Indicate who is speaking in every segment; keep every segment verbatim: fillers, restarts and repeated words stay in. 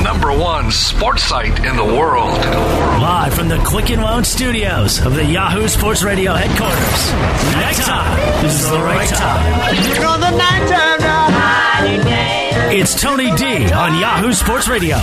Speaker 1: number one sports site in the world.
Speaker 2: Live from the Quicken Loan Studios of the Yahoo Sports Radio headquarters. Nighttime is the right time.
Speaker 3: You're on the nighttime now.
Speaker 2: It's Tony D on Yahoo Sports Radio.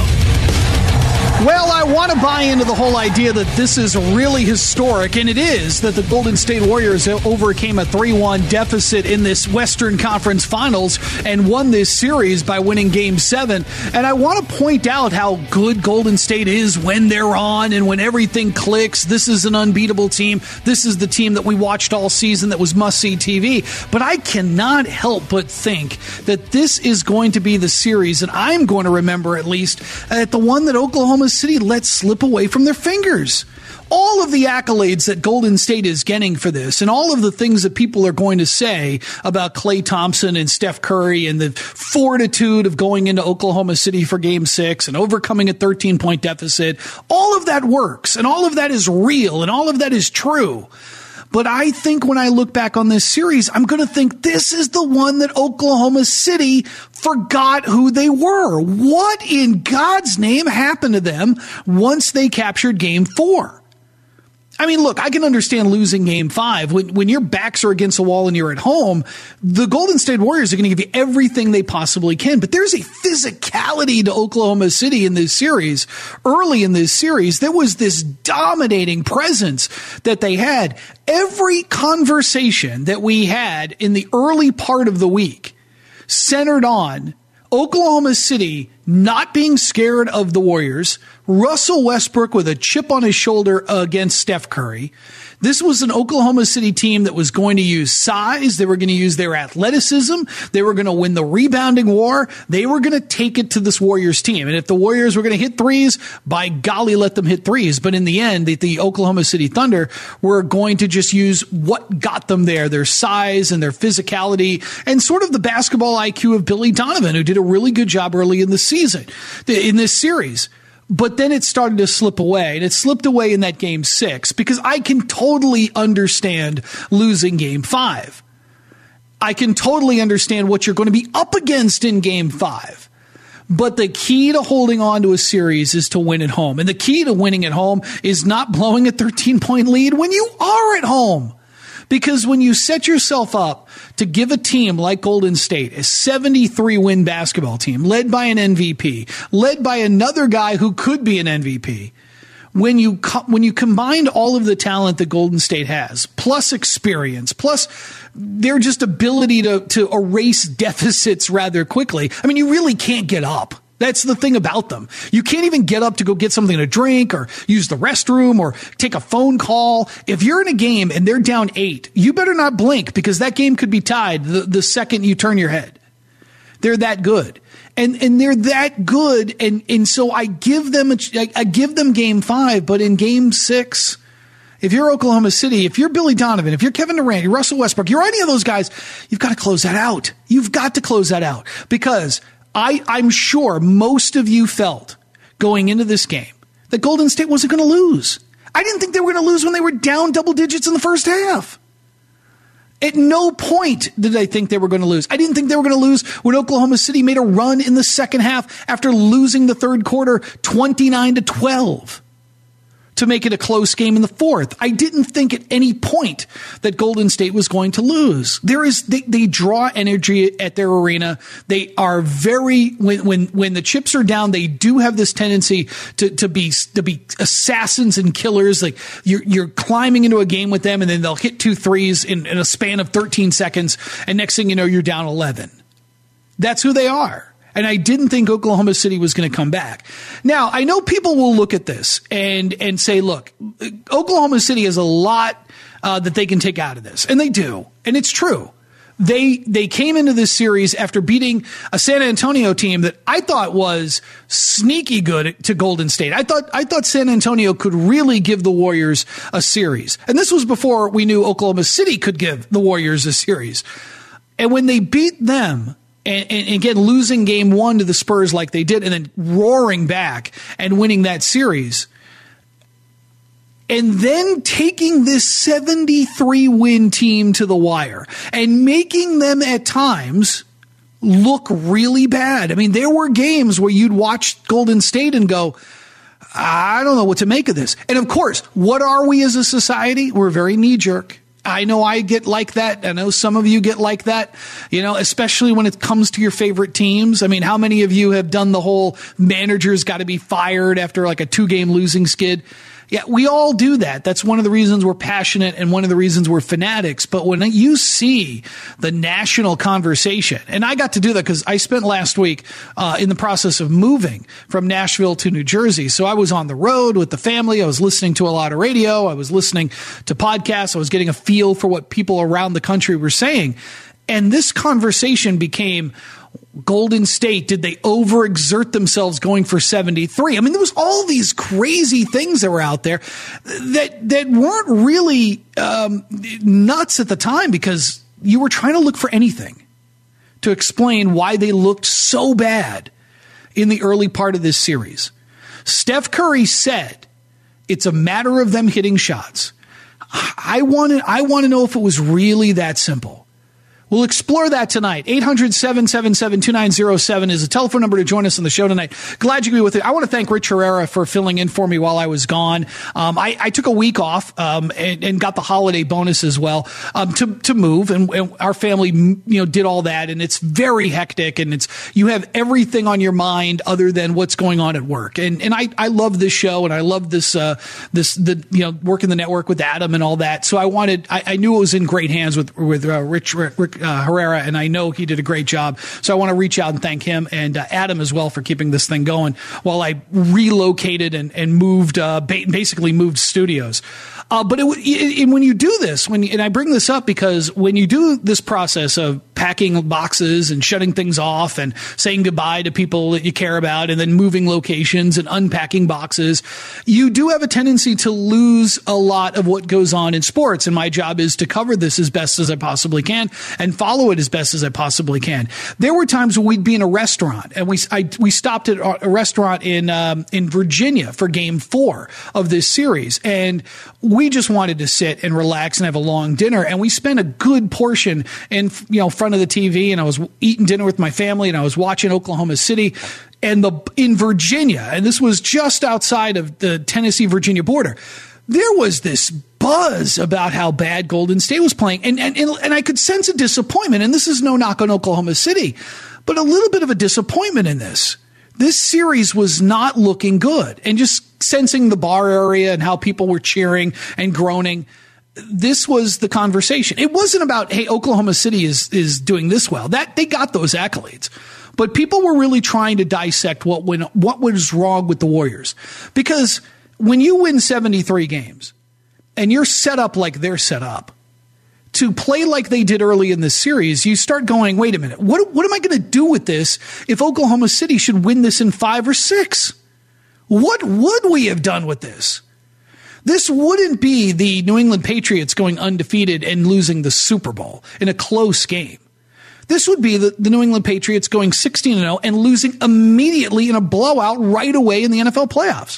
Speaker 4: Well, I want to buy into the whole idea that this is really historic, and it is, that the Golden State Warriors overcame a three one deficit in this Western Conference Finals and won this series by winning Game seven. And I want to point out how good Golden State is when they're on and when everything clicks. This is an unbeatable team. This is the team that we watched all season that was must-see T V. But I cannot help but think that this is going to be the series, and I'm going to remember at least, at the one that Oklahoma City let slip away from their fingers. All of the accolades that Golden State is getting for this, and all of the things that people are going to say about Klay Thompson and Steph Curry and the fortitude of going into Oklahoma City for Game six and overcoming a thirteen-point deficit, all of that works, and all of that is real, and all of that is true. But I think when I look back on this series, I'm going to think this is the one that Oklahoma City forgot who they were. What in God's name happened to them once they captured Game four? I mean, look, I can understand losing Game five. When, when your backs are against the wall and you're at home, the Golden State Warriors are going to give you everything they possibly can. But there's a physicality to Oklahoma City in this series. Early in this series, there was this dominating presence that they had. Every conversation that we had in the early part of the week centered on Oklahoma City not being scared of the Warriors, Russell Westbrook with a chip on his shoulder against Steph Curry. This was an Oklahoma City team that was going to use size. They were going to use their athleticism. They were going to win the rebounding war. They were going to take it to this Warriors team. And if the Warriors were going to hit threes, by golly, let them hit threes. But in the end, the, the Oklahoma City Thunder were going to just use what got them there, their size and their physicality and sort of the basketball I Q of Billy Donovan, who did a really good job early in the season, in this series. But then it started to slip away, and it slipped away in that Game six, because I can totally understand losing Game five. I can totally understand what you're going to be up against in Game five. But the key to holding on to a series is to win at home. And the key to winning at home is not blowing a thirteen-point lead when you are at home. Because when you set yourself up to give a team like Golden State, a seventy-three win basketball team, led by an M V P, led by another guy who could be an M V P, when you co- when you combine all of the talent that Golden State has, plus experience, plus their just ability to, to erase deficits rather quickly, I mean, you really can't get up. That's the thing about them. You can't even get up to go get something to drink or use the restroom or take a phone call. If you're in a game and they're down eight, you better not blink, because that game could be tied the, the second you turn your head. They're that good. And and they're that good. And, and so I give them a, I, I give them Game five, but in Game six, if you're Oklahoma City, if you're Billy Donovan, if you're Kevin Durant, you're Russell Westbrook, you're any of those guys, you've got to close that out. You've got to close that out, because I, I'm sure most of you felt going into this game that Golden State wasn't going to lose. I didn't think they were going to lose when they were down double digits in the first half. At no point did I think they were going to lose. I didn't think they were going to lose when Oklahoma City made a run in the second half after losing the third quarter twenty-nine to twelve. To make it a close game in the fourth. I didn't think at any point that Golden State was going to lose. There is, they, they draw energy at their arena. They are very, when, when, when the chips are down, they do have this tendency to, to be, to be assassins and killers. Like you're, you're climbing into a game with them, and then they'll hit two threes in, in a span of thirteen seconds. And next thing you know, you're down eleven. That's who they are. And I didn't think Oklahoma City was going to come back. Now, I know people will look at this and and say, look, Oklahoma City has a lot uh, that they can take out of this. And they do. And it's true. They they came into this series after beating a San Antonio team that I thought was sneaky good to Golden State. I thought I thought San Antonio could really give the Warriors a series. And this was before we knew Oklahoma City could give the Warriors a series. And when they beat them, And, and again, losing game one to the Spurs like they did, and then roaring back and winning that series, and then taking this seventy-three win team to the wire and making them at times look really bad. I mean, there were games where you'd watch Golden State and go, I don't know what to make of this. And of course, what are we as a society? We're very knee-jerk. I know I get like that. I know some of you get like that, you know, especially when it comes to your favorite teams. I mean, how many of you have done the whole manager's got to be fired after like a two-game losing skid? Yeah, we all do that. That's one of the reasons we're passionate and one of the reasons we're fanatics. But when you see the national conversation, and I got to do that because I spent last week uh, in the process of moving from Nashville to New Jersey. So I was on the road with the family. I was listening to a lot of radio. I was listening to podcasts. I was getting a feel for what people around the country were saying. And this conversation became, Golden State, did they overexert themselves going for seventy-three? I mean, there was all these crazy things that were out there that that weren't really um, nuts at the time because you were trying to look for anything to explain why they looked so bad in the early part of this series. Steph Curry said it's a matter of them hitting shots. I want to I want to know if it was really that simple. We'll explore that tonight. eight hundred, seven seven seven, two nine zero seven is the telephone number to join us on the show tonight. Glad you could be with it. I want to thank Rich Herrera for filling in for me while I was gone. Um, I, I took a week off um, and, and got the holiday bonus as well um, to to move, and, and our family, you know, did all that, and it's very hectic, and it's you have everything on your mind other than what's going on at work. And and I, I love this show, and I love this uh, this the you know working the network with Adam and all that. So I wanted I, I knew it was in great hands with with uh, Rich. Rick, Uh, Herrera, and I know he did a great job. So I want to reach out and thank him and uh, Adam as well for keeping this thing going while I relocated and, and moved, uh, ba- basically moved studios. Uh, but it, it, when you do this, when and I bring this up because when you do this process of packing boxes and shutting things off and saying goodbye to people that you care about and then moving locations and unpacking boxes, you do have a tendency to lose a lot of what goes on in sports. And my job is to cover this as best as I possibly can and follow it as best as I possibly can. There were times when we'd be in a restaurant and we I, we stopped at a restaurant in um, in Virginia for game four of this series. And we just wanted to sit and relax and have a long dinner. And we spent a good portion in, you know, front of the T V, and I was eating dinner with my family and I was watching Oklahoma City and the in Virginia. And this was just outside of the Tennessee Virginia border. There was this buzz about how bad Golden State was playing. And, and, and I could sense a disappointment. And this is no knock on Oklahoma City, but a little bit of a disappointment in this. This series was not looking good. And just sensing the bar area and how people were cheering and groaning, this was the conversation. It wasn't about, hey, Oklahoma City is is doing this well. That they got those accolades. But people were really trying to dissect what went, what was wrong with the Warriors. Because when you win seventy-three games and you're set up like they're set up, to play like they did early in this series, you start going, wait a minute, what, what am I going to do with this if Oklahoma City should win this in five or six? What would we have done with this? This wouldn't be the New England Patriots going undefeated and losing the Super Bowl in a close game. This would be the, the New England Patriots going sixteen and oh and losing immediately in a blowout right away in the N F L playoffs.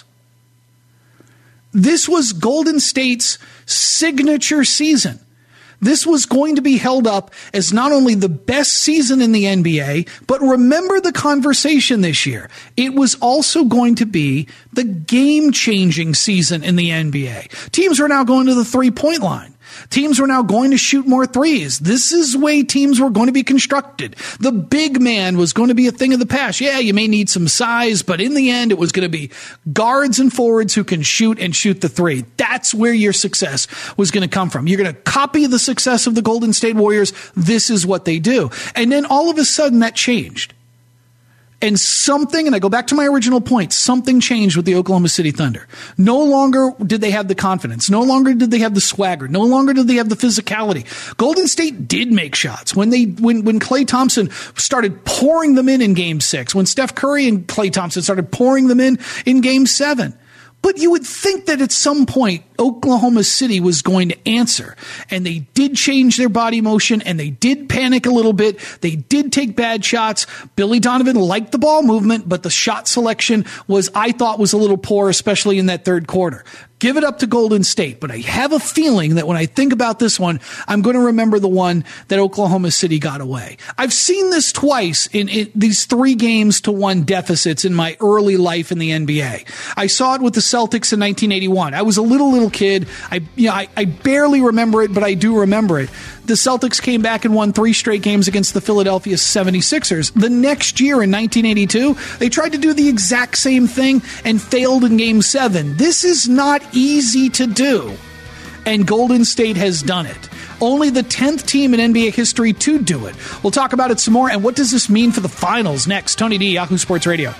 Speaker 4: This was Golden State's signature season. This was going to be held up as not only the best season in the N B A, but remember the conversation this year. It was also going to be the game-changing season in the N B A. Teams are now going to the three-point line. Teams were now going to shoot more threes. This is the way teams were going to be constructed. The big man was going to be a thing of the past. Yeah, you may need some size, but in the end, it was going to be guards and forwards who can shoot and shoot the three. That's where your success was going to come from. You're going to copy the success of the Golden State Warriors. This is what they do. And then all of a sudden that changed. And something, and I go back to my original point, something changed with the Oklahoma City Thunder. No longer did they have the confidence. No longer did they have the swagger. No longer did they have the physicality. Golden State did make shots. When they, when, when Klay Thompson started pouring them in in game six, when Steph Curry and Klay Thompson started pouring them in in game seven. But you would think that at some point, Oklahoma City was going to answer. And they did change their body motion, and they did panic a little bit. They did take bad shots. Billy Donovan liked the ball movement, but the shot selection was, I thought, was a little poor, especially in that third quarter. Give it up to Golden State. But I have a feeling that when I think about this one, I'm going to remember the one that Oklahoma City got away. I've seen this twice in, in these three games to one deficits in my early life in the N B A. I saw it with the Celtics in nineteen eighty-one. I was a little, little kid. I, you know, I, I barely remember it, but I do remember it. The Celtics came back and won three straight games against the Philadelphia seventy-sixers. The next year in nineteen eighty-two, they tried to do the exact same thing and failed in game seven. This is not easy to do, and Golden State has done it. Only the tenth team in N B A history to do it. We'll talk about it some more, and what does this mean for the finals next? Tony D, Yahoo Sports Radio.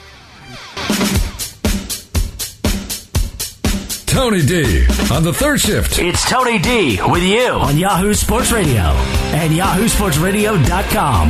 Speaker 1: Tony D on the third shift.
Speaker 2: It's Tony D with you on Yahoo Sports Radio and yahoo sports radio dot com.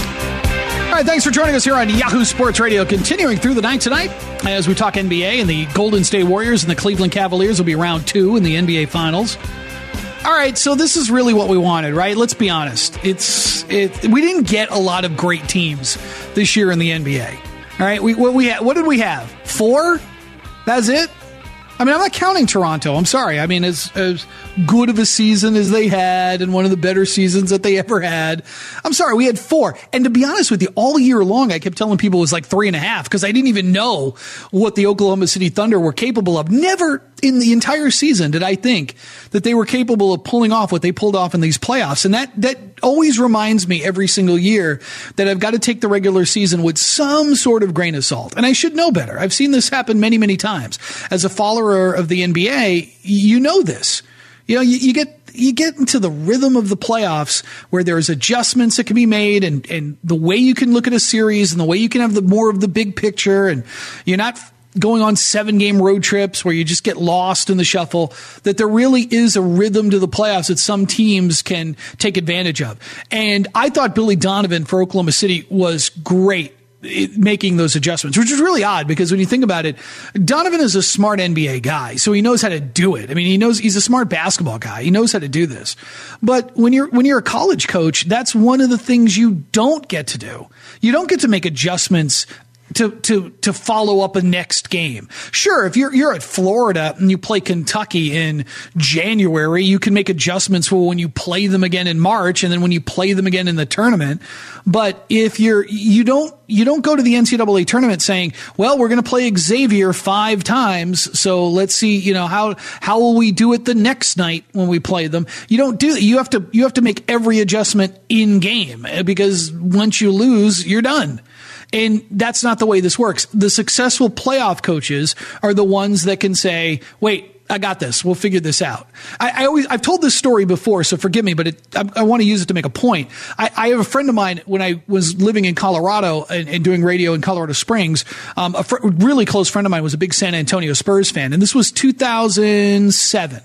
Speaker 4: All right, thanks for joining us here on Yahoo Sports Radio. Continuing through the night tonight as we talk N B A, and the Golden State Warriors and the Cleveland Cavaliers will be round two in the N B A Finals. All right, so this is really what we wanted, right? Let's be honest. It's it. We didn't get a lot of great teams this year in the N B A. All right, we what we what did we have? Four? That's it. I mean, I'm not counting Toronto. I'm sorry. I mean, as as good of a season as they had and one of the better seasons that they ever had. I'm sorry. We had four. And to be honest with you, all year long, I kept telling people it was like three and a half because I didn't even know what the Oklahoma City Thunder were capable of. Never in the entire season did I think that they were capable of pulling off what they pulled off in these playoffs. And that, that always reminds me every single year that I've got to take the regular season with some sort of grain of salt. And I should know better. I've seen this happen many, many times. As a follower of the N B A, you know this. You know, you, you get you get into the rhythm of the playoffs where there's adjustments that can be made, and, and the way you can look at a series and the way you can have the more of the big picture, and you're not going on seven game road trips where you just get lost in the shuffle, that there really is a rhythm to the playoffs that some teams can take advantage of. And I thought Billy Donovan for Oklahoma City was great making those adjustments, which is really odd because when you think about it, Donovan is a smart N B A guy, so he knows how to do it. I mean, he knows he's a smart basketball guy. He knows how to do this. But when you're when you're a college coach, that's one of the things you don't get to do. You don't get to make adjustments to to to follow up a next game. Sure, if you're you're at Florida and you play Kentucky in January, you can make adjustments for when you play them again in March and then when you play them again in the tournament. But if you're you don't you don't go to the N C double A tournament saying, well, we're going to play Xavier five times, so let's see, you know, how how will we do it the next night when we play them? You don't do that. You have to you have to make every adjustment in game because once you lose, you're done. And that's not the way this works. The successful playoff coaches are the ones that can say, wait, I got this. We'll figure this out. I, I always, I've told this story before, so forgive me, but it, I, I want to use it to make a point. I, I have a friend of mine when I was living in Colorado and, and doing radio in Colorado Springs. Um, a fr- really close friend of mine was a big San Antonio Spurs fan, and this was two thousand seven.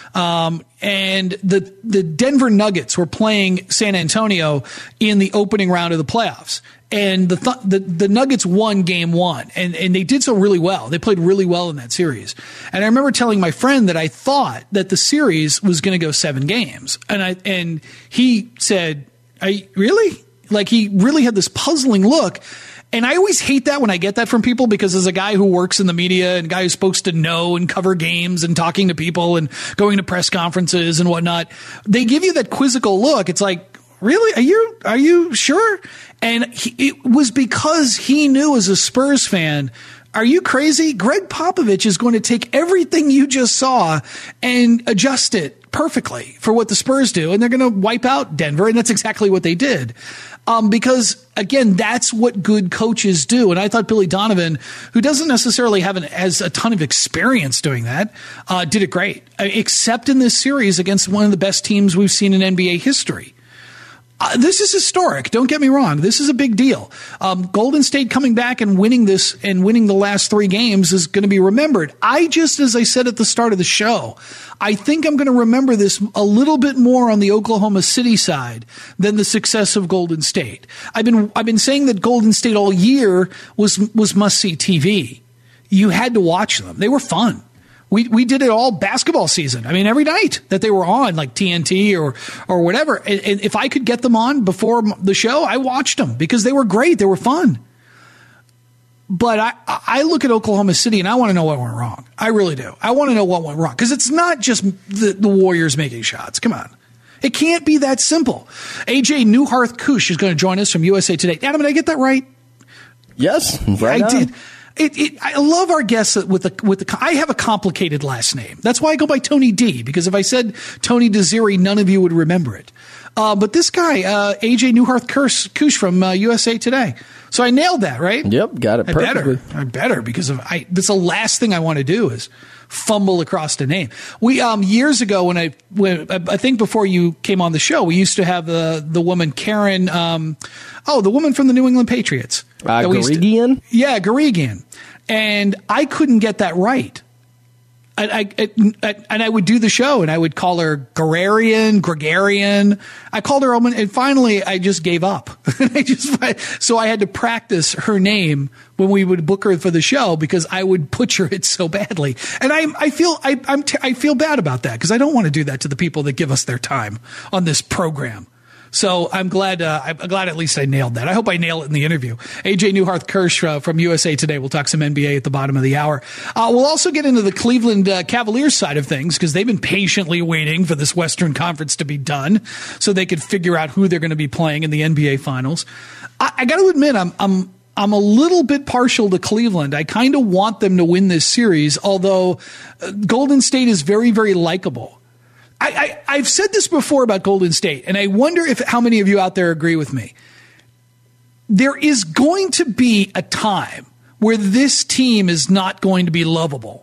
Speaker 4: Um, and the, the Denver Nuggets were playing San Antonio in the opening round of the playoffs. And the, th- the the Nuggets won game one, and, and they did so really well. They played really well in that series. And I remember telling my friend that I thought that the series was going to go seven games. And I and he said, I really? Like, he really had this puzzling look. And I always hate that when I get that from people, because as a guy who works in the media and a guy who's supposed to know and cover games and talking to people and going to press conferences and whatnot, they give you that quizzical look. It's like, really? Are you, are you sure? And he, it was because he knew as a Spurs fan, are you crazy? Greg Popovich is going to take everything you just saw and adjust it perfectly for what the Spurs do. And they're going to wipe out Denver. And that's exactly what they did. Um, because again, that's what good coaches do. And I thought Billy Donovan, who doesn't necessarily have an, has a ton of experience doing that, uh, did it great, except in this series against one of the best teams we've seen in N B A history. Uh, this is historic. Don't get me wrong. This is a big deal. Um, Golden State coming back and winning this and winning the last three games is going to be remembered. I just, as I said at the start of the show, I think I'm going to remember this a little bit more on the Oklahoma City side than the success of Golden State. I've been, I've been saying that Golden State all year was, was must-see T V. You had to watch them. They were fun. We we did it all basketball season. I mean, every night that they were on, like T N T or or whatever. And, and if I could get them on before the show, I watched them because they were great. They were fun. But I, I look at Oklahoma City and I want to know what went wrong. I really do. I want to know what went wrong because it's not just the, the Warriors making shots. Come on. It can't be that simple. A J Newharth-Kusch is going to join us from U S A Today. Adam, did I get that right?
Speaker 5: Yes, right
Speaker 4: I
Speaker 5: on.
Speaker 4: did. It, it, I love our guests with the with the. I have a complicated last name. That's why I go by Tony D. Because if I said Tony Desiri, none of you would remember it. Uh, but this guy, uh, A J Newharth-Kusch from uh, U S A Today. So I nailed that, right?
Speaker 5: Yep, got it
Speaker 4: I
Speaker 5: perfectly.
Speaker 4: better. I better because of I. That's the last thing I want to do is fumble across the name. We um years ago when I when I think before you came on the show, we used to have the the woman Karen. Um, oh, the woman from the New England Patriots.
Speaker 5: Uh, Garigian?
Speaker 4: Yeah, Garigian. And I couldn't get that right. I, I, I, and I would do the show, and I would call her Gregarian, Gregarian. I called her, and finally I just gave up. I just, so I had to practice her name when we would book her for the show because I would butcher it so badly. And I, I feel, I, I'm, t- I feel bad about that because I don't want to do that to the people that give us their time on this program. So I'm glad. Uh, I'm glad at least I nailed that. I hope I nail it in the interview. A J Newharth-Kusch uh, from U S A Today. We'll talk some N B A at the bottom of the hour. Uh, we'll also get into the Cleveland uh, Cavaliers side of things because they've been patiently waiting for this Western Conference to be done so they could figure out who they're going to be playing in the N B A Finals. I, I got to admit, I'm I'm I'm a little bit partial to Cleveland. I kind of want them to win this series, although uh, Golden State is very very likable. I, I, I've said this before about Golden State, and I wonder if how many of you out there agree with me. There is going to be a time where this team is not going to be lovable.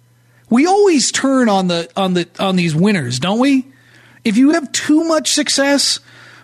Speaker 4: We always turn on the on the on these winners, don't we? If you have too much success,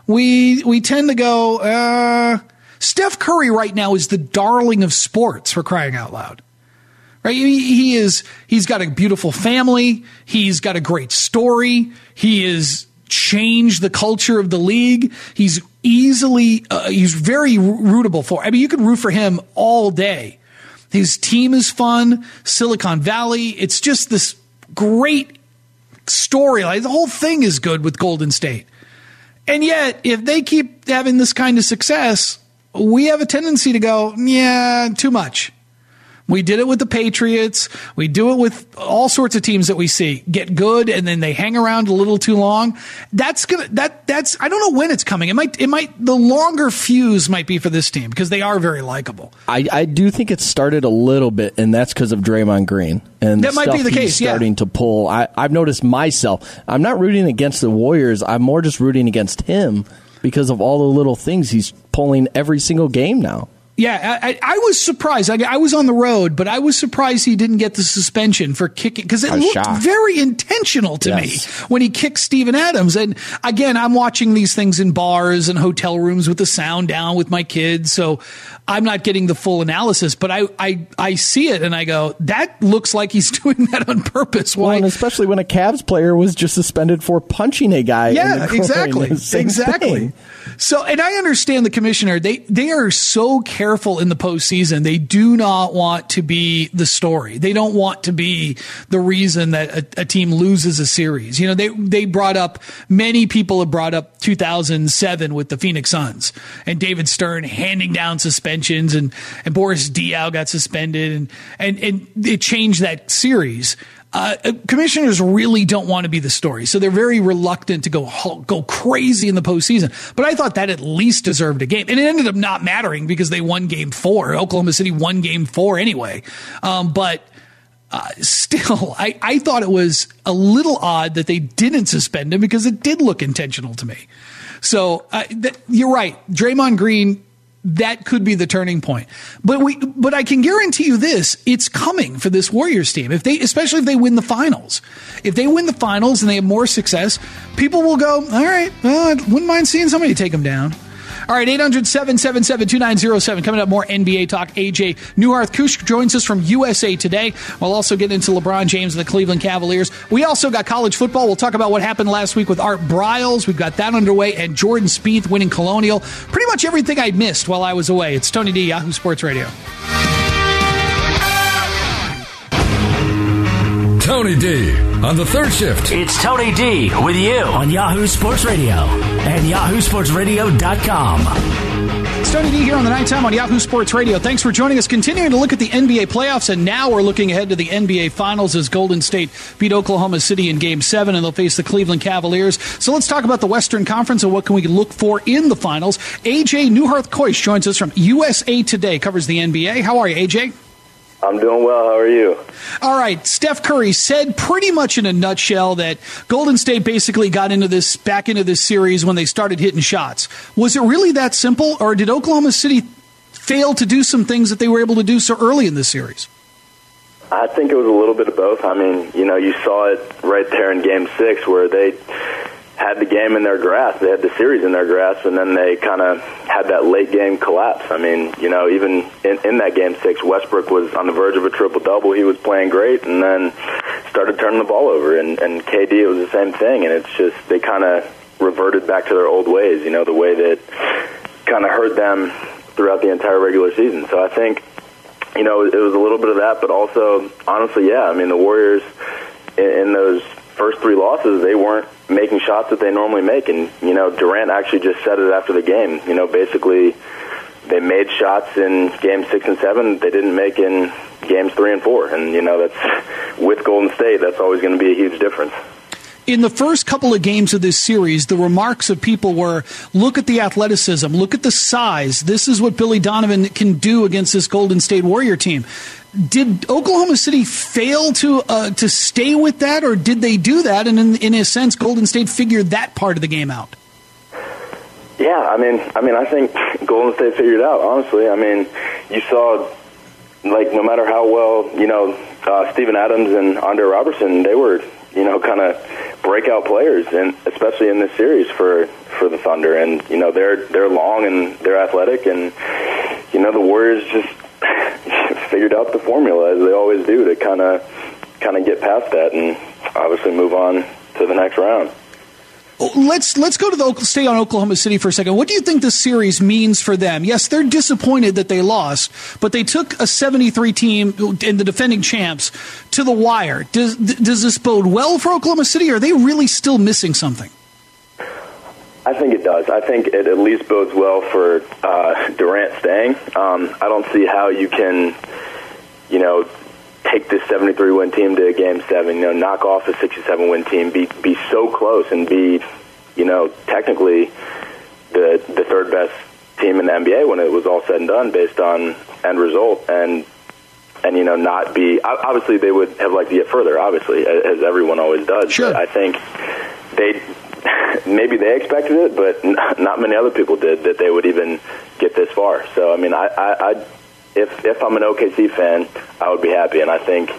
Speaker 4: we we tend to go. Uh, Steph Curry right now is the darling of sports, for crying out loud. Right? He, he is, he's got a beautiful family. He's got a great story. He has changed the culture of the league. He's easily, uh, he's very rootable for. I mean, you can root for him all day. His team is fun. Silicon Valley. It's just this great story. Like, the whole thing is good with Golden State. And yet, if they keep having this kind of success, we have a tendency to go, yeah, too much. We did it with the Patriots. We do it with all sorts of teams that we see get good and then they hang around a little too long. That's gonna that that's I don't know when it's coming. It might it might the longer fuse might be for this team because they are very likable.
Speaker 5: I, I do think it started a little bit, and that's because of Draymond Green and
Speaker 4: that
Speaker 5: the
Speaker 4: might be the
Speaker 5: he's
Speaker 4: case.
Speaker 5: Starting
Speaker 4: yeah.
Speaker 5: to pull. I, I've noticed myself. I'm not rooting against the Warriors. I'm more just rooting against him because of all the little things he's pulling every single game now.
Speaker 4: Yeah, I, I was surprised. I, I was on the road, but I was surprised he didn't get the suspension for kicking because it looked shocked. very intentional to yes. me when he kicked Steven Adams. And again, I'm watching these things in bars and hotel rooms with the sound down with my kids, so I'm not getting the full analysis. But I, I, I see it and I go, that looks like he's doing that on purpose. Why?
Speaker 5: Well, and especially when a Cavs player was just suspended for punching a guy.
Speaker 4: Yeah,
Speaker 5: in the
Speaker 4: exactly, exactly.
Speaker 5: Thing.
Speaker 4: So, and I understand the commissioner. They they are so careful in the postseason. They do not want to be the story. They don't want to be the reason that a, a team loses a series. You know, they they brought up many people have brought up two thousand seven with the Phoenix Suns and David Stern handing down suspensions and and Boris Diaw got suspended and and and it changed that series. Uh, commissioners really don't want to be the story, so they're very reluctant to go go crazy in the postseason. But I thought that at least deserved a game, and it ended up not mattering because they won Game Four. Oklahoma City won Game Four anyway. Um, but uh, still, I, I thought it was a little odd that they didn't suspend him because it did look intentional to me. So uh, th- you're right, Draymond Green. That could be the turning point. But we, but I can guarantee you this, it's coming for this Warriors team. If they, especially if they win the finals, if they win the finals and they have more success, people will go, all right, well, I wouldn't mind seeing somebody take them down. All right, eight hundred, seven seven seven, two nine zero seven. Coming up, more N B A talk. A J Newharth-Kusch joins us from U S A Today. We'll also get into LeBron James and the Cleveland Cavaliers. We also got college football. We'll talk about what happened last week with Art Briles. We've got that underway. And Jordan Spieth winning Colonial. Pretty much everything I missed while I was away. It's Tony D, Yahoo Sports Radio.
Speaker 1: Tony D on the third shift.
Speaker 2: It's Tony D with you on Yahoo Sports Radio and yahoo sports radio dot com.
Speaker 4: It's Tony D here on the Nighttime on Yahoo Sports Radio. Thanks for joining us. Continuing to look at the N B A playoffs, and now we're looking ahead to the N B A Finals as Golden State beat Oklahoma City in Game seven, and they'll face the Cleveland Cavaliers. So let's talk about the Western Conference and what can we look for in the Finals. A J Newharth-Koish joins us from U S A Today, covers the N B A. How are you, A J?
Speaker 6: I'm doing well. How are you?
Speaker 4: All right. Steph Curry said pretty much in a nutshell that Golden State basically got into this back into this series when they started hitting shots. Was it really that simple, or did Oklahoma City fail to do some things that they were able to do so early in this series?
Speaker 6: I think it was a little bit of both. I mean, you know, you saw it right there in Game Six where they had the game in their grasp. They had the series in their grasp, and then they kind of had that late game collapse. I mean, you know, even in, in that Game Six, Westbrook was on the verge of a triple-double. He was playing great, and then started turning the ball over. And, and K D, it was the same thing. And it's just they kind of reverted back to their old ways, you know, the way that kind of hurt them throughout the entire regular season. So I think, you know, it was a little bit of that, but also, honestly, yeah, I mean, the Warriors in, in those first three losses, they weren't making shots that they normally make. And, you know, Durant actually just said it after the game. You know, basically they made shots in Game six and seven they didn't make in Games three and four. And, you know, that's with Golden State, that's always going to be a huge difference.
Speaker 4: In the first couple of games of this series, the remarks of people were, look at the athleticism, look at the size. This is what Billy Donovan can do against this Golden State Warrior team. Did Oklahoma City fail to uh, to stay with that, or did they do that? And in, in a sense, Golden State figured that part of the game out.
Speaker 6: Yeah, I mean, I mean, I think Golden State figured it out. Honestly, I mean, you saw, like, no matter how well, you know, uh, Steven Adams and Andre Robertson, they were, you know, kind of breakout players, and especially in this series for for the Thunder. And you know, they're they're long and they're athletic, and you know, the Warriors just figured out the formula, as they always do, to kind of kind of get past that and obviously move on to the next round.
Speaker 4: Let's let's go to the stay on Oklahoma City for a second. What do you think this series means for them? Yes, they're disappointed that they lost, but they took a seventy-three team and the defending champs to the wire. Does does this bode well for Oklahoma City, or are they really still missing something?
Speaker 6: I think it does. I think it at least bodes well for uh, Durant staying. Um, I don't see how you can, you know, take this seventy-three win team to Game Seven, you know, knock off a sixty-seven win team, be be so close, and be, you know, technically the the third best team in the N B A when it was all said and done, based on end result, and and you know, not be. Obviously, they would have liked to get further, obviously, as everyone always does.
Speaker 4: Sure.
Speaker 6: But I think they maybe they expected it, but not many other people did, that they would even get this far. So I mean, I. I I'd, If if I'm an O K C fan, I would be happy, and I think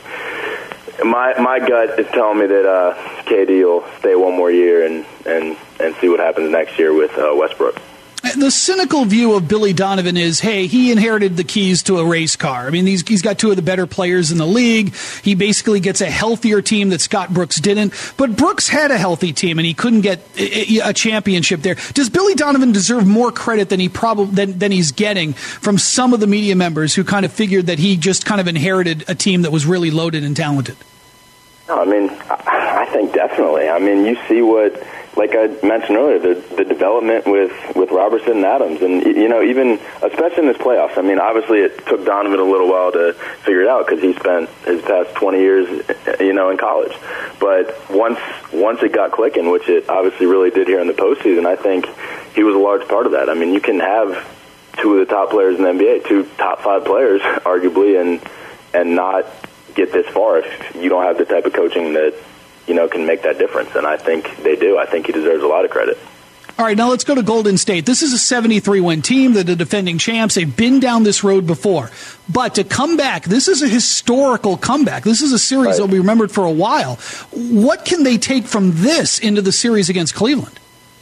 Speaker 6: my my gut is telling me that uh, K D will stay one more year and, and, and see what happens next year with uh, Westbrook.
Speaker 4: The cynical view of Billy Donovan is, hey, he inherited the keys to a race car. I mean, he's, he's got two of the better players in the league. He basically gets a healthier team that Scott Brooks didn't. But Brooks had a healthy team, and he couldn't get a championship there. Does Billy Donovan deserve more credit than he probably than, than he's getting from some of the media members who kind of figured that he just kind of inherited a team that was really loaded and talented?
Speaker 6: No, I mean, I, I think definitely. I mean, you see what, like I mentioned earlier, the, the development with, with Robertson and Adams. And, you know, even, especially in this playoffs, I mean, obviously it took Donovan a little while to figure it out because he spent his past twenty years, you know, in college. But once once it got clicking, which it obviously really did here in the postseason, I think he was a large part of that. I mean, you can have two of the top players in the N B A, two top five players, arguably, and and not get this far if you don't have the type of coaching that, you know, can make that difference. And I think they do. I think he deserves a lot of credit.
Speaker 4: All right, now let's go to Golden State. This is a seventy-three win team. They're the defending champs. They've been down this road before. But to come back, this is a historical comeback. This is a series
Speaker 6: right.
Speaker 4: that will be remembered for a while. What can they take from this into the series against Cleveland?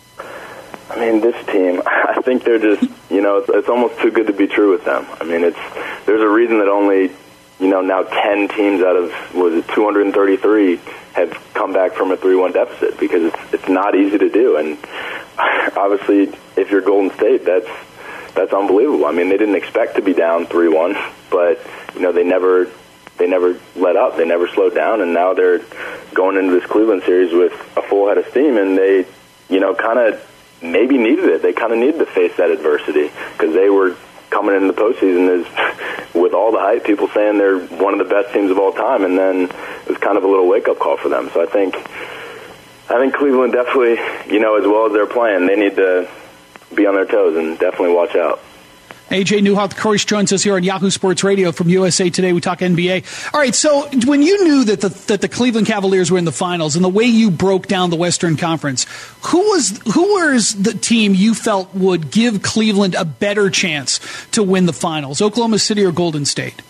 Speaker 6: I mean, this team, I think they're just, you know, it's, it's almost too good to be true with them. I mean, it's there's a reason that only, you know, now ten teams out of, was it two hundred thirty-three have come back from a three one deficit, because it's, it's not easy to do. And obviously, if you're Golden State, that's that's unbelievable. I mean, they didn't expect to be down three one, but, you know, they never they never let up. They never slowed down, and now they're going into this Cleveland series with a full head of steam, and they, you know, kind of maybe needed it. They kind of needed to face that adversity because they were coming into the postseason as, with all the hype, people saying they're one of the best teams of all time, and then it was kind of a little wake-up call for them. So I think I think Cleveland definitely, you know, as well as they're playing, they need to be on their toes and definitely watch out.
Speaker 4: A J Newhouse joins us here on Yahoo Sports Radio from U S A Today. We talk N B A. All right, so when you knew that the that the Cleveland Cavaliers were in the finals and the way you broke down the Western Conference, who was who was the team you felt would give Cleveland a better chance to win the finals, Oklahoma City or Golden State?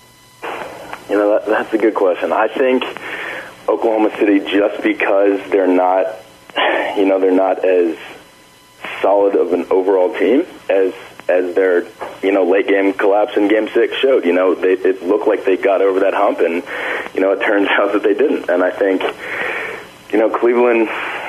Speaker 6: You know, that, that's a good question. I think Oklahoma City, just because they're not, you know, they're not as solid of an overall team as as their, you know, late game collapse in Game Six showed. You know, they, it looked like they got over that hump, and you know, it turns out that they didn't. And I think, you know, Cleveland,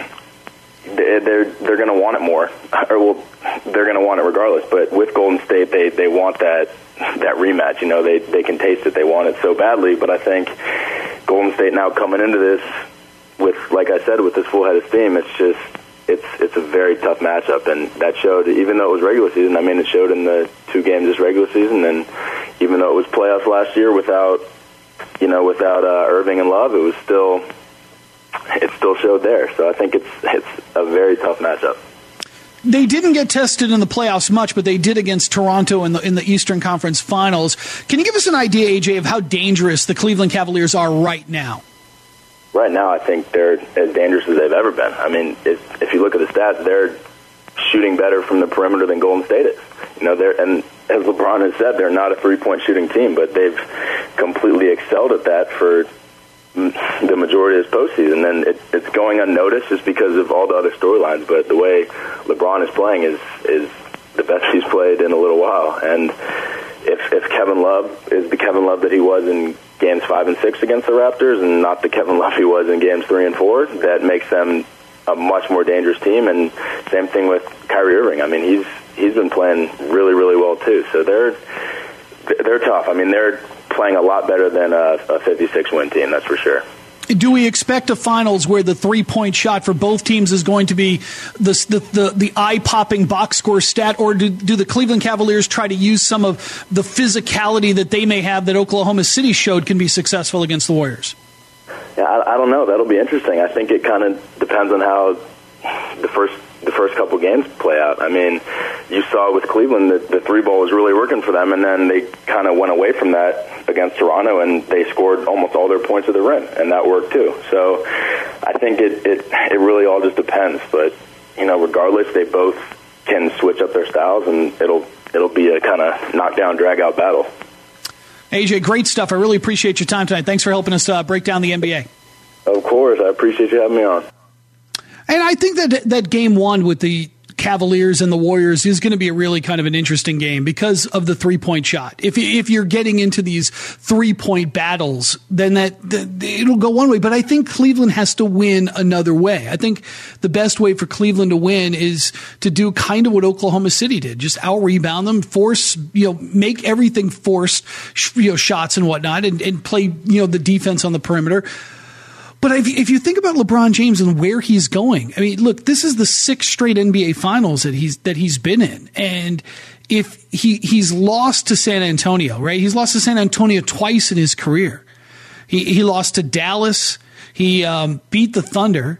Speaker 6: they're they're going to want it more, or well, they're going to want it regardless. But with Golden State, they they want that that rematch. You know, they they can taste it. They want it so badly. But I think Golden State now coming into this with, like I said, with this full head of steam, it's just. It's it's a very tough matchup, and that showed, even though it was regular season, I mean, it showed in the two games this regular season, and even though it was playoffs last year without, you know, without uh, Irving and Love, it was still, it still showed there. So I think it's it's a very tough matchup.
Speaker 4: They didn't get tested in the playoffs much, but they did against Toronto in the in the Eastern Conference Finals. Can you give us an idea, A J, of how dangerous the Cleveland Cavaliers are right now?
Speaker 6: Right now, I think they're as dangerous as they've ever been. I mean, if, if you look at the stats, they're shooting better from the perimeter than Golden State is. You know, they're, and as LeBron has said, they're not a three-point shooting team, but they've completely excelled at that for the majority of this postseason. And it, it's going unnoticed just because of all the other storylines. But the way LeBron is playing is is the best he's played in a little while. And if if Kevin Love is the Kevin Love that he was in games five and six against the Raptors and not the Kevin Love he was in games three and four, that makes them a much more dangerous team. And same thing with Kyrie Irving. I mean, he's he's been playing really, really well too. So they're they're tough. I mean, they're playing a lot better than a, a fifty-six win team, that's for sure.
Speaker 4: Do we expect a finals where the three-point shot for both teams is going to be the the, the, the eye-popping box score stat, or do, do the Cleveland Cavaliers try to use some of the physicality that they may have that Oklahoma City showed can be successful against the Warriors?
Speaker 6: Yeah, I, I don't know. That'll be interesting. I think it kind of depends on how the first the first couple games play out. I mean, you saw with Cleveland that the three ball was really working for them, and then they kind of went away from that against Toronto, and they scored almost all their points at the rim, and that worked too. So I think it, it, it really all just depends. But, you know, regardless, they both can switch up their styles, and it'll it'll be a kind of knockdown, drag-out battle.
Speaker 4: A J, great stuff. I really appreciate your time tonight. Thanks for helping us uh, break down the N B A.
Speaker 6: Of course. I appreciate you having me on.
Speaker 4: And I think that that game one with the Cavaliers and the Warriors is going to be a really kind of an interesting game because of the three-point shot. If if you're getting into these three-point battles, then that, that it'll go one way. But I think Cleveland has to win another way. I think the best way for Cleveland to win is to do kind of what Oklahoma City did, just out-rebound them, force, you know, make everything forced, you know, shots and whatnot, and, and play, you know, the defense on the perimeter. But if, if you think about LeBron James and where he's going, I mean, look, this is the sixth straight N B A Finals that he's that he's been in, and if he he's lost to San Antonio, right? He's lost to San Antonio twice in his career. He he lost to Dallas, he um, beat the Thunder,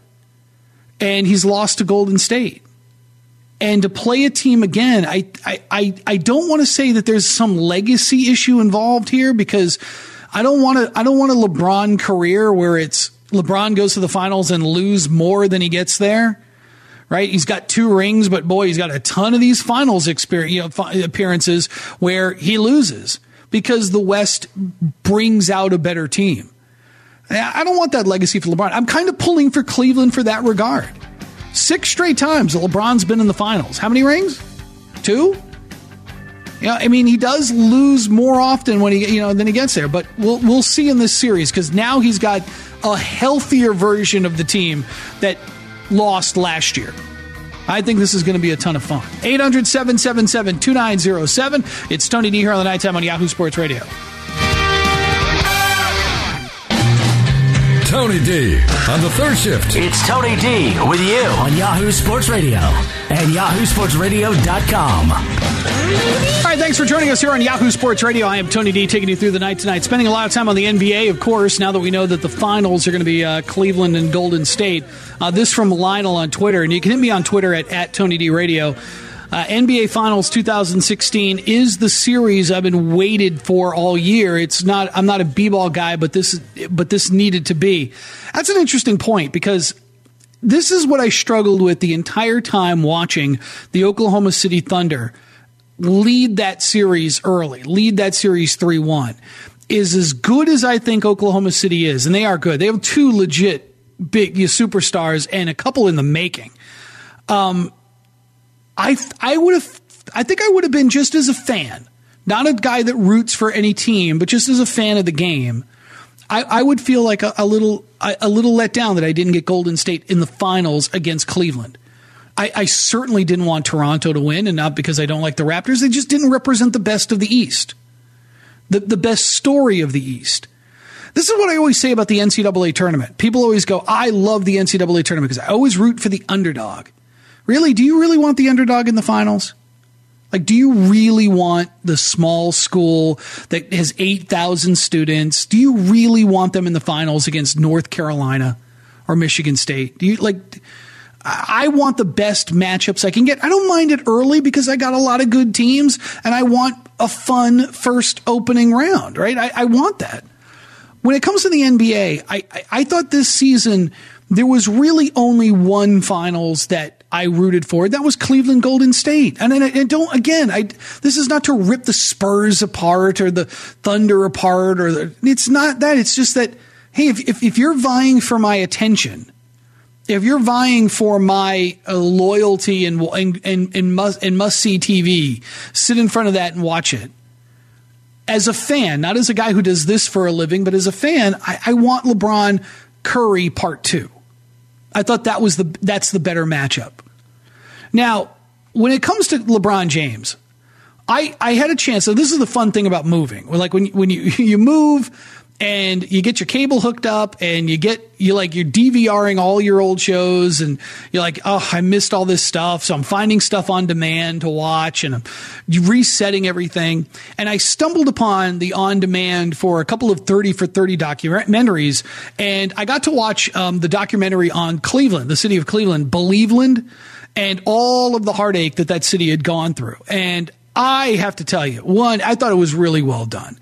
Speaker 4: and he's lost to Golden State. And to play a team again, I I I, I don't want to say that there's some legacy issue involved here, because I don't want to I don't want a LeBron career where it's LeBron goes to the finals and lose more than he gets there, right? He's got two rings, but boy, he's got a ton of these finals experience, you know, appearances where he loses because the West brings out a better team. I don't want that legacy for LeBron. I'm kind of pulling for Cleveland for that regard. Six straight times that LeBron's been in the finals. How many rings? Two? Yeah, I mean, he does lose more often when he, you know, than he gets there, but we'll we'll see in this series, because now he's got a healthier version of the team that lost last year. I think this is going to be a ton of fun. eight hundred, seven seven seven, two nine zero seven. It's Tony D here on the Nighttime on Yahoo Sports Radio.
Speaker 1: Tony Tony D on the third shift.
Speaker 2: It's Tony D with you on Yahoo Sports Radio and yahoo sports radio dot com.
Speaker 4: All right, thanks for joining us here on Yahoo Sports Radio. I am Tony D, taking you through the night tonight. Spending a lot of time on the N B A, of course, now that we know that the finals are going to be uh, Cleveland and Golden State. Uh, this from Lionel on Twitter, and you can hit me on Twitter at, at Tony D Radio. Uh, N B A Finals twenty sixteen is the series I've been waited for all year. It's not. I'm not a b-ball guy, but this but this needed to be. That's an interesting point, because this is what I struggled with the entire time watching the Oklahoma City Thunder lead that series early, lead that series three one. Is as good as I think Oklahoma City is, and they are good. They have two legit big superstars and a couple in the making. Um. I I would have I think I would have been, just as a fan, not a guy that roots for any team, but just as a fan of the game, I, I would feel like a, a little a, a little let down that I didn't get Golden State in the finals against Cleveland. I, I certainly didn't want Toronto to win, and not because I don't like the Raptors. They just didn't represent the best of the East, the the best story of the East. This is what I always say about the N C double A tournament. People always go, I love the N C double A tournament because I always root for the underdog. Really? Do you really want the underdog in the finals? Like, do you really want the small school that has eight thousand students? Do you really want them in the finals against North Carolina or Michigan State? Do you like, I want the best matchups I can get. I don't mind it early because I got a lot of good teams and I want a fun first opening round, right? I, I want that. When it comes to the N B A, I, I, I thought this season there was really only one finals that I rooted for. That was Cleveland Golden State. And then I, I don't, again, I, this is not to rip the Spurs apart or the Thunder apart, or the, it's not that. It's just that, hey, if, if, if you're vying for my attention, if you're vying for my uh, loyalty and, and, and, and must, and must see T V, sit in front of that and watch it. As a fan, not as a guy who does this for a living, but as a fan, I, I want LeBron Curry part two. I thought that was the that's the better matchup. Now, when it comes to LeBron James, I, I had a chance. So this is the fun thing about moving. Like when when you you move and you get your cable hooked up and you get you like you're DVRing all your old shows and you're like, oh, I missed all this stuff, so I'm finding stuff on demand to watch and I'm resetting everything. And I stumbled upon the on demand for a couple of thirty for thirty documentaries, and I got to watch um, the documentary on Cleveland, the city of Cleveland, Believeland, and all of the heartache that that city had gone through. And I have to tell you, one, I thought it was really well done.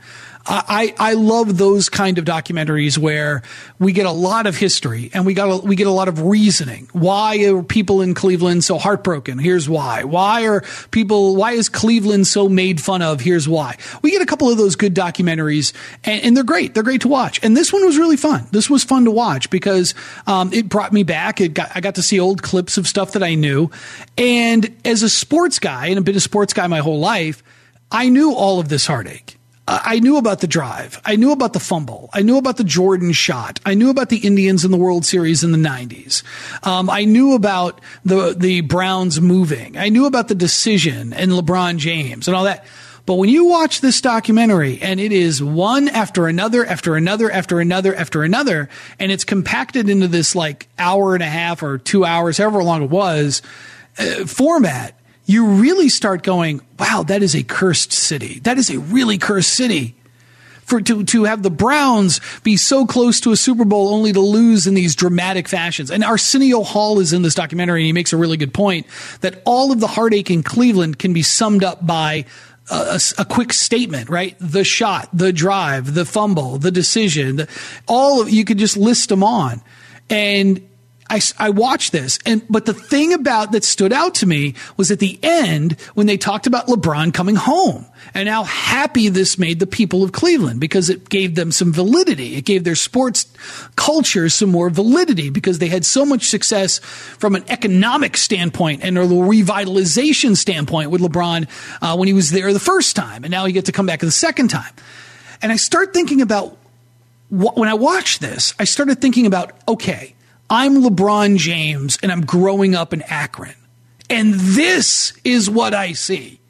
Speaker 4: I, I love those kind of documentaries where we get a lot of history and we got a, we get a lot of reasoning. Why are people in Cleveland so heartbroken? Here's why. Why are people? Why is Cleveland so made fun of? Here's why. We get a couple of those good documentaries, and, and they're great. They're great to watch. And this one was really fun. This was fun to watch because um, it brought me back. It got, I got to see old clips of stuff that I knew. And as a sports guy, and I've been a sports guy my whole life, I knew all of this heartache. I knew about the drive. I knew about the fumble. I knew about the Jordan shot. I knew about the Indians in the World Series in the nineties. Um, I knew about the the Browns moving. I knew about the decision and LeBron James and all that. But when you watch this documentary and it is one after another, after another, after another, after another, and it's compacted into this like hour and a half or two hours, however long it was, uh, format, you really start going, wow, that is a cursed city. That is a really cursed city. For to, to have the Browns be so close to a Super Bowl only to lose in these dramatic fashions. And Arsenio Hall is in this documentary, and he makes a really good point that all of the heartache in Cleveland can be summed up by a, a, a quick statement, right? The shot, the drive, the fumble, the decision, the, all of you could just list them on. And I, I watched this, and but the thing about that stood out to me was at the end when they talked about LeBron coming home and how happy this made the people of Cleveland because it gave them some validity. It gave their sports culture some more validity because they had so much success from an economic standpoint and a revitalization standpoint with LeBron uh, when he was there the first time, and now he gets to come back the second time. And I start thinking about wh- when I watched this, I started thinking about, okay, I'm LeBron James and I'm growing up in Akron. And this is what I see.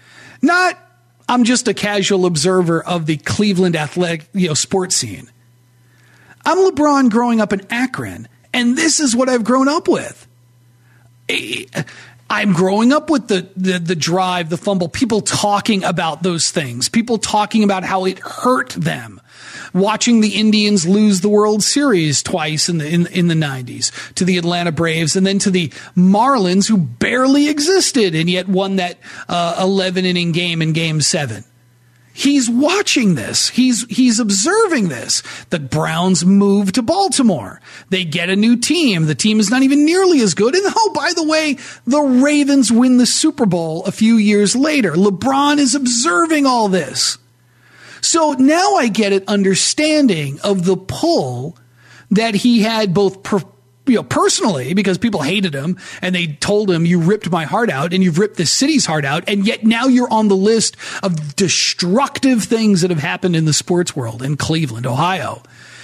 Speaker 4: Not I'm just a casual observer of the Cleveland athletic, you know, sports scene. I'm LeBron growing up in Akron, and this is what I've grown up with. I'm growing up with the, the, the drive, the fumble, people talking about those things, people talking about how it hurt them. Watching the Indians lose the World Series twice in the in, in the nineties to the Atlanta Braves and then to the Marlins, who barely existed and yet won that uh, eleven inning game in Game Seven. He's watching this. He's he's observing this. The Browns move to Baltimore. They get a new team. The team is not even nearly as good. And oh, by the way, the Ravens win the Super Bowl a few years later. LeBron is observing all this. So now I get an understanding of the pull that he had both per, you know, personally, because people hated him and they told him, you ripped my heart out and you've ripped the city's heart out. And yet now you're on the list of destructive things that have happened in the sports world in Cleveland, Ohio.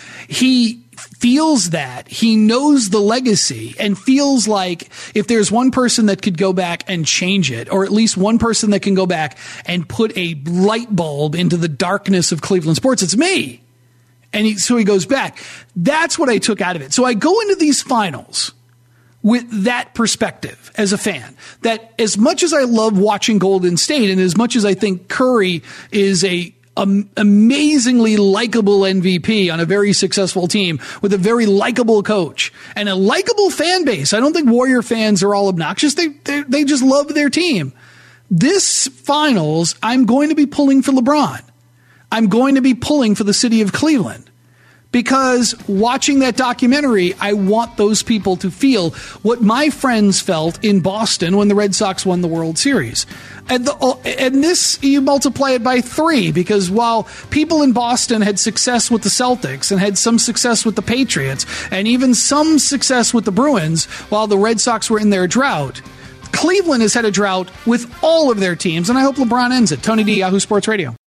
Speaker 4: He feels that. He knows the legacy and feels like if there's one person that could go back and change it, or at least one person that can go back and put a light bulb into the darkness of Cleveland sports, it's me. And he, so he goes back. That's what I took out of it. So I go into these finals with that perspective as a fan, that as much as I love watching Golden State and as much as I think Curry is a Um, amazingly likable M V P on a very successful team with a very likable coach and a likable fan base. I don't think Warrior fans are all obnoxious. They, they, they just love their team. This finals, I'm going to be pulling for LeBron. I'm going to be pulling for the city of Cleveland. Because watching that documentary, I want those people to feel what my friends felt in Boston when the Red Sox won the World Series. And, the, and this, you multiply it by three, because while people in Boston had success with the Celtics and had some success with the Patriots and even some success with the Bruins while the Red Sox were in their drought, Cleveland has had a drought with all of their teams, and I hope LeBron ends it. Tony D, Yahoo Sports Radio.